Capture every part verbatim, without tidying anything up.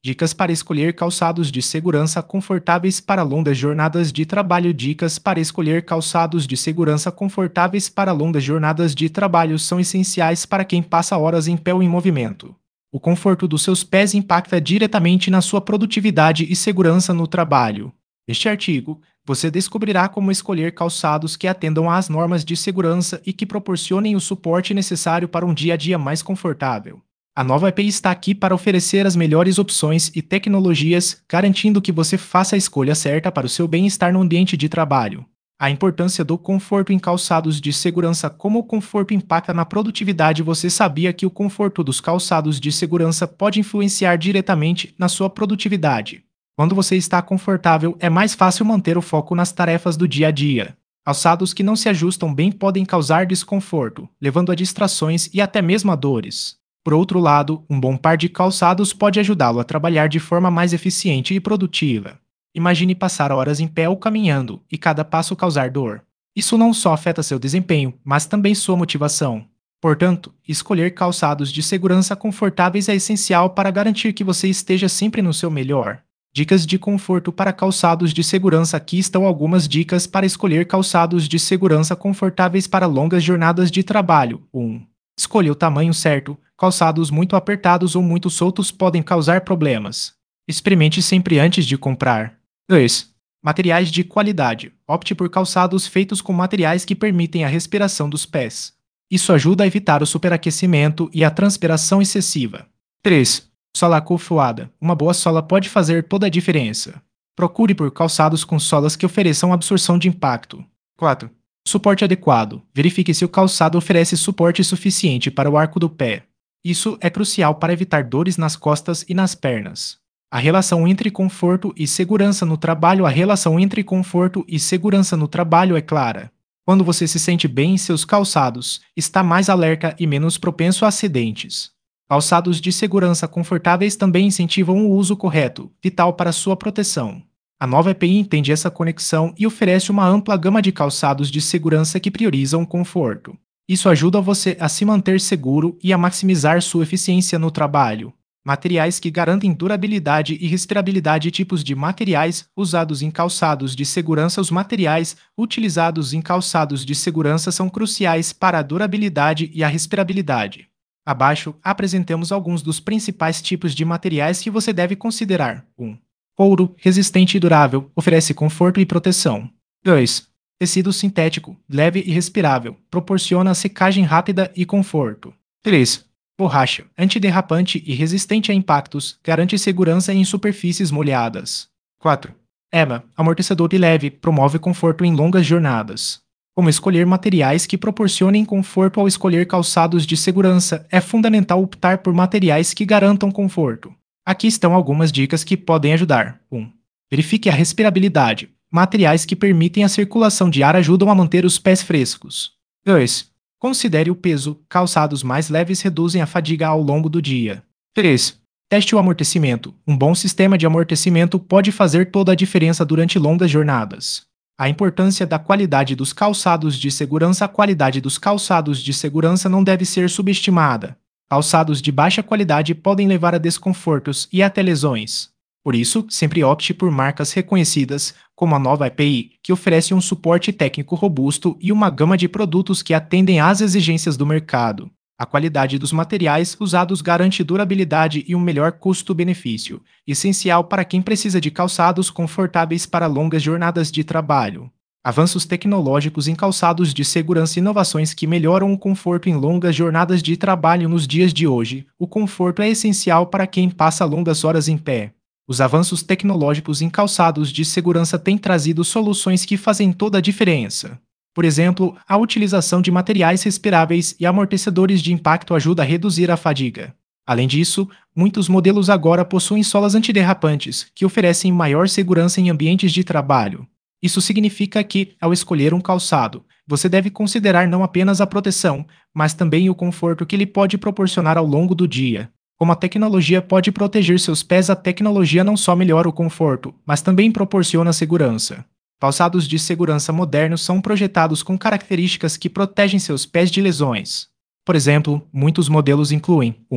Dicas para escolher calçados de segurança confortáveis para longas jornadas de trabalho. Dicas para escolher calçados de segurança confortáveis para longas jornadas de trabalho são essenciais para quem passa horas em pé ou em movimento. O conforto dos seus pés impacta diretamente na sua produtividade e segurança no trabalho. Neste artigo, você descobrirá como escolher calçados que atendam às normas de segurança e que proporcionem o suporte necessário para um dia a dia mais confortável. A nova A P I está aqui para oferecer as melhores opções e tecnologias, garantindo que você faça a escolha certa para o seu bem-estar no ambiente de trabalho. A importância do conforto em calçados de segurança. Como o conforto impacta na produtividade? Você sabia que o conforto dos calçados de segurança pode influenciar diretamente na sua produtividade? Quando você está confortável, é mais fácil manter o foco nas tarefas do dia a dia. Calçados que não se ajustam bem podem causar desconforto, levando a distrações e até mesmo a dores. Por outro lado, um bom par de calçados pode ajudá-lo a trabalhar de forma mais eficiente e produtiva. Imagine passar horas em pé ou caminhando, e cada passo causar dor. Isso não só afeta seu desempenho, mas também sua motivação. Portanto, escolher calçados de segurança confortáveis é essencial para garantir que você esteja sempre no seu melhor. Dicas de conforto para calçados de segurança. Aqui estão algumas dicas para escolher calçados de segurança confortáveis para longas jornadas de trabalho. um. Escolha o tamanho certo. Calçados muito apertados ou muito soltos podem causar problemas. Experimente sempre antes de comprar. dois. Materiais de qualidade. Opte por calçados feitos com materiais que permitem a respiração dos pés. Isso ajuda a evitar o superaquecimento e a transpiração excessiva. três. Sola acolchoada. Uma boa sola pode fazer toda a diferença. Procure por calçados com solas que ofereçam absorção de impacto. quatro. Suporte adequado. Verifique se o calçado oferece suporte suficiente para o arco do pé. Isso é crucial para evitar dores nas costas e nas pernas. A relação entre conforto e segurança no trabalho. A relação entre conforto e segurança no trabalho é clara. Quando você se sente bem em seus calçados, está mais alerta e menos propenso a acidentes. Calçados de segurança confortáveis também incentivam o uso correto, vital para sua proteção. A nova A P I entende essa conexão e oferece uma ampla gama de calçados de segurança que priorizam o conforto. Isso ajuda você a se manter seguro e a maximizar sua eficiência no trabalho. Materiais que garantem durabilidade e respirabilidade. Tipos de materiais usados em calçados de segurança. Os materiais utilizados em calçados de segurança são cruciais para a durabilidade e a respirabilidade. Abaixo, apresentamos alguns dos principais tipos de materiais que você deve considerar. um. Couro, resistente e durável, oferece conforto e proteção. dois. Tecido sintético, leve e respirável, proporciona secagem rápida e conforto. três. Borracha, antiderrapante e resistente a impactos, garante segurança em superfícies molhadas. quatro. E M A, amortecedor e leve, promove conforto em longas jornadas. Como escolher materiais que proporcionem conforto? Ao escolher calçados de segurança, é fundamental optar por materiais que garantam conforto. Aqui estão algumas dicas que podem ajudar. um. Verifique a respirabilidade. Materiais que permitem a circulação de ar ajudam a manter os pés frescos. dois. Considere o peso. Calçados mais leves reduzem a fadiga ao longo do dia. três. Teste o amortecimento. Um bom sistema de amortecimento pode fazer toda a diferença durante longas jornadas. A importância da qualidade dos calçados de segurança. A qualidade dos calçados de segurança não deve ser subestimada. Calçados de baixa qualidade podem levar a desconfortos e até lesões. Por isso, sempre opte por marcas reconhecidas, como a nova A P I, que oferece um suporte técnico robusto e uma gama de produtos que atendem às exigências do mercado. A qualidade dos materiais usados garante durabilidade e um melhor custo-benefício, essencial para quem precisa de calçados confortáveis para longas jornadas de trabalho. Avanços tecnológicos em calçados de segurança. Inovações que melhoram o conforto em longas jornadas de trabalho. Nos dias de hoje, o conforto é essencial para quem passa longas horas em pé. Os avanços tecnológicos em calçados de segurança têm trazido soluções que fazem toda a diferença. Por exemplo, a utilização de materiais respiráveis e amortecedores de impacto ajuda a reduzir a fadiga. Além disso, muitos modelos agora possuem solas antiderrapantes, que oferecem maior segurança em ambientes de trabalho. Isso significa que, ao escolher um calçado, você deve considerar não apenas a proteção, mas também o conforto que ele pode proporcionar ao longo do dia. Como a tecnologia pode proteger seus pés? A tecnologia não só melhora o conforto, mas também proporciona segurança. Calçados de segurança modernos são projetados com características que protegem seus pés de lesões. Por exemplo, muitos modelos incluem um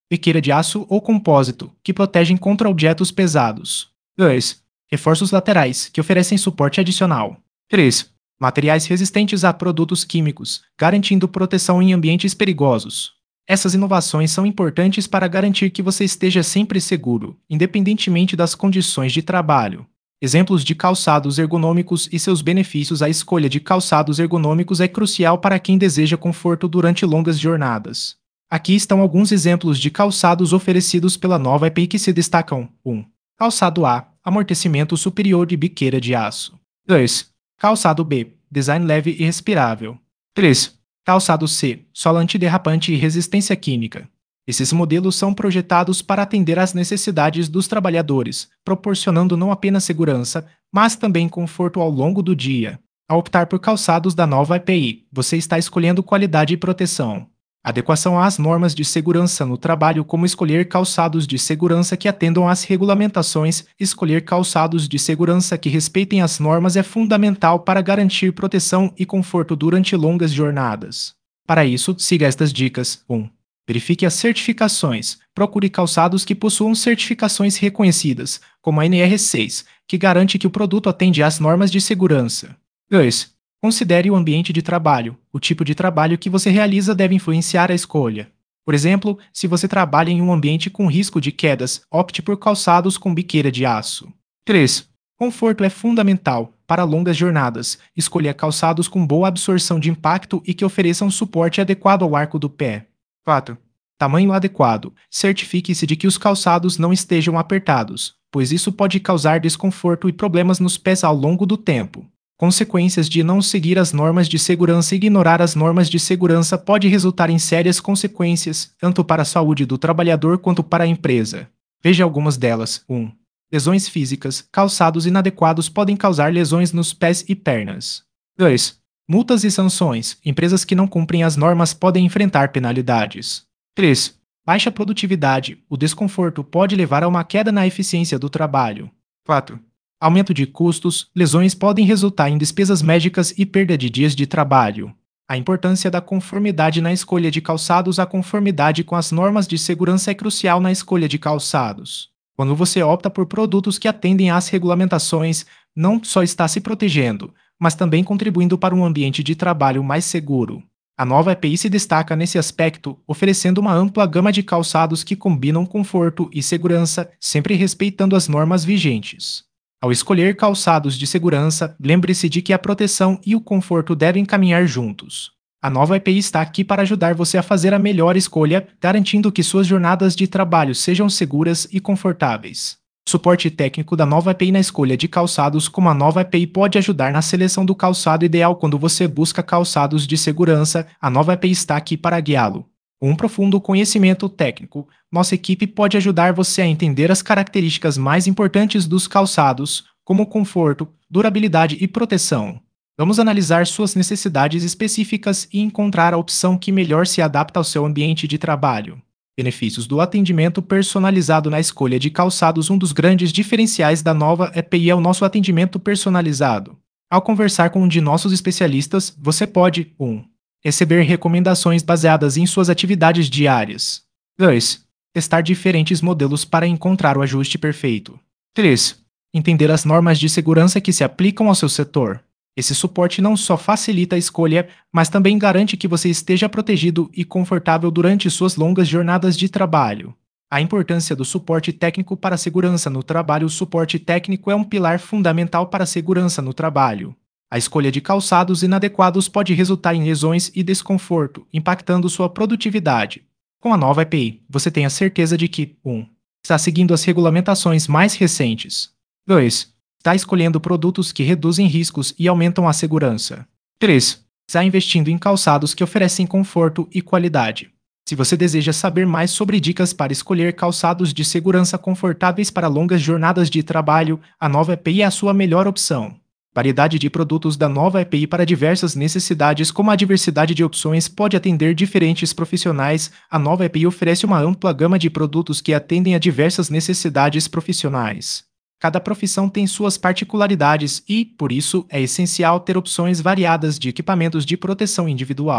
biqueira de aço ou compósito, que protegem contra objetos pesados. dois. Reforços laterais, que oferecem suporte adicional. três. Materiais resistentes a produtos químicos, garantindo proteção em ambientes perigosos. Essas inovações são importantes para garantir que você esteja sempre seguro, independentemente das condições de trabalho. Exemplos de calçados ergonômicos e seus benefícios. A escolha de calçados ergonômicos é crucial para quem deseja conforto durante longas jornadas. Aqui estão alguns exemplos de calçados oferecidos pela nova E P I que se destacam. um. Calçado A, amortecimento superior de biqueira de aço. dois. Calçado B, design leve e respirável. três. Calçado C, sola antiderrapante e resistência química. Esses modelos são projetados para atender às necessidades dos trabalhadores, proporcionando não apenas segurança, mas também conforto ao longo do dia. Ao optar por calçados da nova E P I, você está escolhendo qualidade e proteção. Adequação às normas de segurança no trabalho, como escolher calçados de segurança que atendam às regulamentações. Escolher calçados de segurança que respeitem as normas é fundamental para garantir proteção e conforto durante longas jornadas. Para isso, siga estas dicas. um. Verifique as certificações. Procure calçados que possuam certificações reconhecidas, como a N R seis, que garante que o produto atende às normas de segurança. dois. Considere o ambiente de trabalho. O tipo de trabalho que você realiza deve influenciar a escolha. Por exemplo, se você trabalha em um ambiente com risco de quedas, opte por calçados com biqueira de aço. três. Conforto é fundamental. Para longas jornadas, escolha calçados com boa absorção de impacto e que ofereçam suporte adequado ao arco do pé. quatro. Tamanho adequado. Certifique-se de que os calçados não estejam apertados, pois isso pode causar desconforto e problemas nos pés ao longo do tempo. Consequências de não seguir as normas de segurança. Ignorar as normas de segurança pode resultar em sérias consequências, tanto para a saúde do trabalhador quanto para a empresa. Veja algumas delas. um. Lesões físicas. Calçados inadequados podem causar lesões nos pés e pernas. dois. Multas e sanções. Empresas que não cumprem as normas podem enfrentar penalidades. três. Baixa produtividade. O desconforto pode levar a uma queda na eficiência do trabalho. quatro. Aumento de custos. Lesões podem resultar em despesas médicas e perda de dias de trabalho. A importância da conformidade na escolha de calçados. A conformidade com as normas de segurança é crucial na escolha de calçados. Quando você opta por produtos que atendem às regulamentações, não só está se protegendo, mas também contribuindo para um ambiente de trabalho mais seguro. A nova E P I se destaca nesse aspecto, oferecendo uma ampla gama de calçados que combinam conforto e segurança, sempre respeitando as normas vigentes. Ao escolher calçados de segurança, lembre-se de que a proteção e o conforto devem caminhar juntos. A nova E P I está aqui para ajudar você a fazer a melhor escolha, garantindo que suas jornadas de trabalho sejam seguras e confortáveis. Suporte técnico da nova E P I na escolha de calçados. Como a nova E P I pode ajudar na seleção do calçado ideal quando você busca calçados de segurança, a nova E P I está aqui para guiá-lo. Com um profundo conhecimento técnico, nossa equipe pode ajudar você a entender as características mais importantes dos calçados, como conforto, durabilidade e proteção. Vamos analisar suas necessidades específicas e encontrar a opção que melhor se adapta ao seu ambiente de trabalho. Benefícios do atendimento personalizado na escolha de calçados. Um dos grandes diferenciais da nova E P I é o nosso atendimento personalizado. Ao conversar com um de nossos especialistas, você pode um. Receber recomendações baseadas em suas atividades diárias. dois. Testar diferentes modelos para encontrar o ajuste perfeito. três. Entender as normas de segurança que se aplicam ao seu setor. Esse suporte não só facilita a escolha, mas também garante que você esteja protegido e confortável durante suas longas jornadas de trabalho. A importância do suporte técnico para a segurança no trabalho. O suporte técnico é um pilar fundamental para a segurança no trabalho. A escolha de calçados inadequados pode resultar em lesões e desconforto, impactando sua produtividade. Com a nova E P I, você tem a certeza de que um. Está seguindo as regulamentações mais recentes. dois. Está escolhendo produtos que reduzem riscos e aumentam a segurança. três. Está investindo em calçados que oferecem conforto e qualidade. Se você deseja saber mais sobre dicas para escolher calçados de segurança confortáveis para longas jornadas de trabalho, a nova E P I é a sua melhor opção. Variedade de produtos da nova E P I para diversas necessidades. Como a diversidade de opções pode atender diferentes profissionais, a nova E P I oferece uma ampla gama de produtos que atendem a diversas necessidades profissionais. Cada profissão tem suas particularidades e, por isso, é essencial ter opções variadas de equipamentos de proteção individual.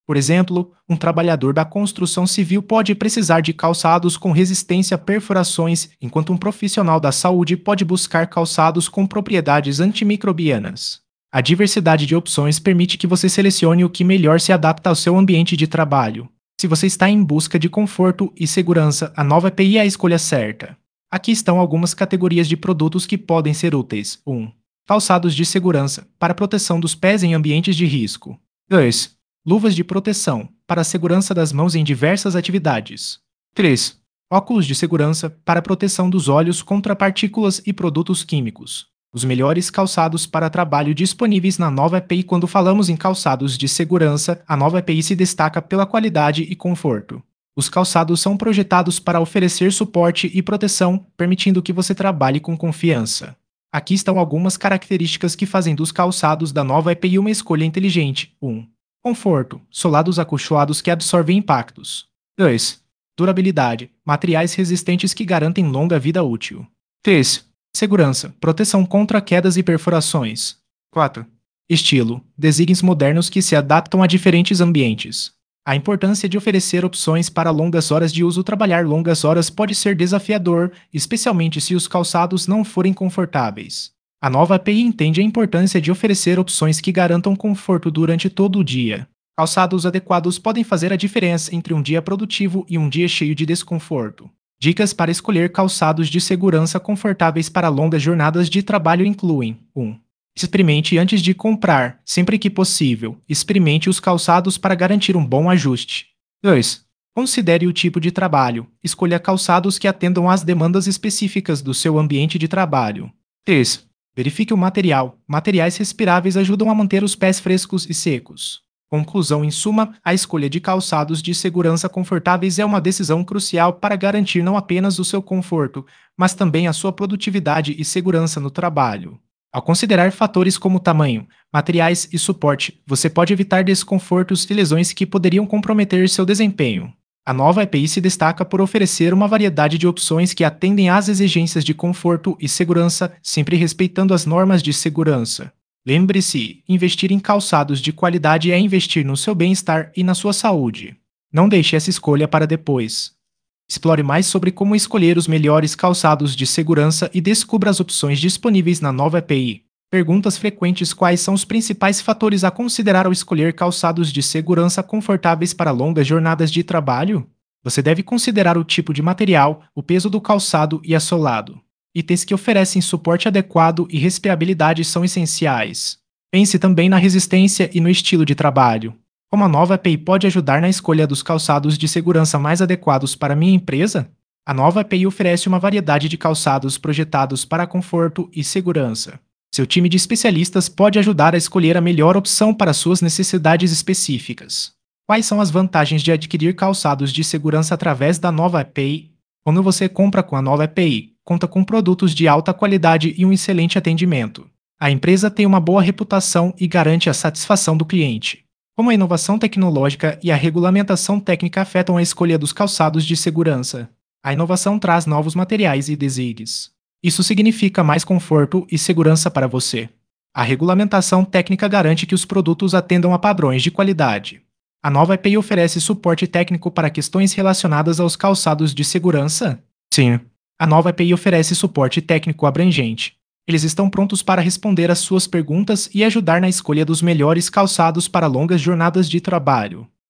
Por exemplo, um trabalhador da construção civil pode precisar de calçados com resistência a perfurações, enquanto um profissional da saúde pode buscar calçados com propriedades antimicrobianas. A diversidade de opções permite que você selecione o que melhor se adapta ao seu ambiente de trabalho. Se você está em busca de conforto e segurança, a nova E P I é a escolha certa. Aqui estão algumas categorias de produtos que podem ser úteis. um. Calçados de segurança, para proteção dos pés em ambientes de risco. dois. Luvas de proteção, para a segurança das mãos em diversas atividades. três. Óculos de segurança, para a proteção dos olhos contra partículas e produtos químicos. Os melhores calçados para trabalho disponíveis na nova E P I. Quando falamos em calçados de segurança, a nova E P I se destaca pela qualidade e conforto. Os calçados são projetados para oferecer suporte e proteção, permitindo que você trabalhe com confiança. Aqui estão algumas características que fazem dos calçados da nova E P I uma escolha inteligente. um. Conforto, solados acolchoados que absorvem impactos. dois. Durabilidade, materiais resistentes que garantem longa vida útil. três. Segurança, proteção contra quedas e perfurações. quatro. Estilo, designs modernos que se adaptam a diferentes ambientes. A importância de oferecer opções para longas horas de uso. Trabalhar longas horas pode ser desafiador, especialmente se os calçados não forem confortáveis. A nova E P I entende a importância de oferecer opções que garantam conforto durante todo o dia. Calçados adequados podem fazer a diferença entre um dia produtivo e um dia cheio de desconforto. Dicas para escolher calçados de segurança confortáveis para longas jornadas de trabalho incluem: um. Experimente antes de comprar, sempre que possível. Experimente os calçados para garantir um bom ajuste. dois. Considere o tipo de trabalho. Escolha calçados que atendam às demandas específicas do seu ambiente de trabalho. três. Verifique o material. Materiais respiráveis ajudam a manter os pés frescos e secos. Conclusão: em suma, a escolha de calçados de segurança confortáveis é uma decisão crucial para garantir não apenas o seu conforto, mas também a sua produtividade e segurança no trabalho. Ao considerar fatores como tamanho, materiais e suporte, você pode evitar desconfortos e lesões que poderiam comprometer seu desempenho. A nova E P I se destaca por oferecer uma variedade de opções que atendem às exigências de conforto e segurança, sempre respeitando as normas de segurança. Lembre-se, investir em calçados de qualidade é investir no seu bem-estar e na sua saúde. Não deixe essa escolha para depois. Explore mais sobre como escolher os melhores calçados de segurança e descubra as opções disponíveis na nova E P I. Perguntas frequentes: quais são os principais fatores a considerar ao escolher calçados de segurança confortáveis para longas jornadas de trabalho? Você deve considerar o tipo de material, o peso do calçado e a solado. Itens que oferecem suporte adequado e respirabilidade são essenciais. Pense também na resistência e no estilo de trabalho. Como a nova E P I pode ajudar na escolha dos calçados de segurança mais adequados para minha empresa? A nova E P I oferece uma variedade de calçados projetados para conforto e segurança. Seu time de especialistas pode ajudar a escolher a melhor opção para suas necessidades específicas. Quais são as vantagens de adquirir calçados de segurança através da nova E P I? Quando você compra com a nova E P I, conta com produtos de alta qualidade e um excelente atendimento. A empresa tem uma boa reputação e garante a satisfação do cliente. Como a inovação tecnológica e a regulamentação técnica afetam a escolha dos calçados de segurança? A inovação traz novos materiais e designs. Isso significa mais conforto e segurança para você. A regulamentação técnica garante que os produtos atendam a padrões de qualidade. A nova E P I oferece suporte técnico para questões relacionadas aos calçados de segurança? Sim. A nova E P I oferece suporte técnico abrangente. Eles estão prontos para responder às suas perguntas e ajudar na escolha dos melhores calçados para longas jornadas de trabalho.